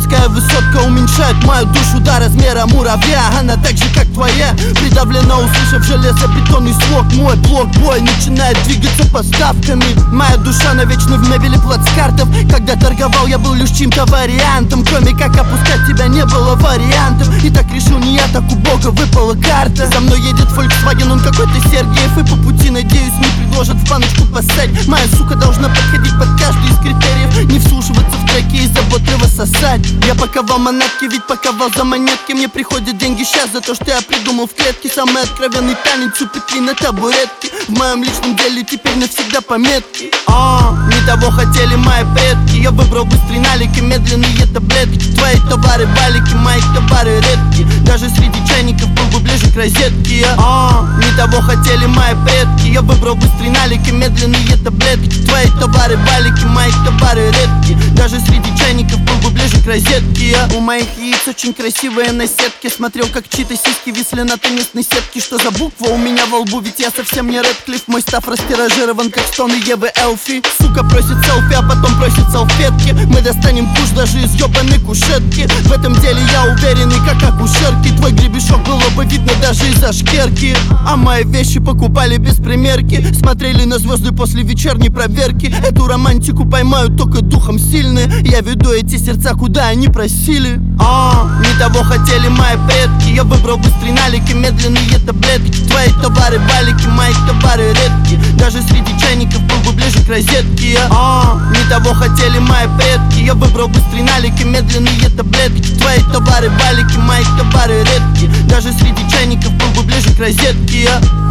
Морская высотка уменьшает мою душу до размера муравья. Она так же, как твоя, придавлена, услышав железобетонный слог. Мой блок-бой начинает двигаться поставками. Моя душа навечно в мебели плацкартов. Когда торговал, я был лишь чьим-то вариантом. Кроме как опускать тебя не было вариантов. И так решил не я, так у Бога выпала карта. За мной едет Volkswagen, он какой-то Сергеев. И по пути, надеюсь, мне предложат в баночку посадь. Моя сука должна подходить под каждый из критериев. Не вслушиваться в треки и заботливо сосать. Я паковал манатки, ведь паковал за монетки. Мне приходят деньги сейчас за то, что я придумал в клетке. Самый откровенный танец у петли на табуретке. В моем личном деле теперь навсегда пометки. Не того хотели мои предки. Я выбрал быстрый налик и медленные таблетки. Твои товары валики, мои товары редки. Даже среди чайников был бы ближе к розетке. Не того хотели мои предки. Я выбрал быстрый налик и медленные таблетки. Твои товары валики, мои товары редки. Даже среди чайников был бы ближе к розетке. У моих яиц очень красивые наседки. Смотрел, как чьи-то сиськи висли на теннисной сетке. Что за буква у меня во лбу? Ведь я совсем не Рэдклифф. Мой став растиражирован, как стоны Евы Элфи. Сука просит селфи, а потом просит салфетки. Мы достанем куш даже из ёбаной кушетки. В этом деле я уверенный, как акушерки. Твой гребешок было бы видно даже из-за шкерки. А мои вещи покупали без примерки. Смотрели на звезды после вечерней проверки. Эту романтику поймают только духом сильные. Я веду эти сердца, куда они просили. Не того хотели мои предки. Я выбрал быстрый налик и медленные таблетки. Твои товары валики, мои товары редки. Даже среди чайников был бы ближе к розетке. Не того хотели мои предки. Я выбрал быстрый налик и медленные таблетки. Твои товары валики, мои товары редки. Даже среди чайников был бы ближе к розетке.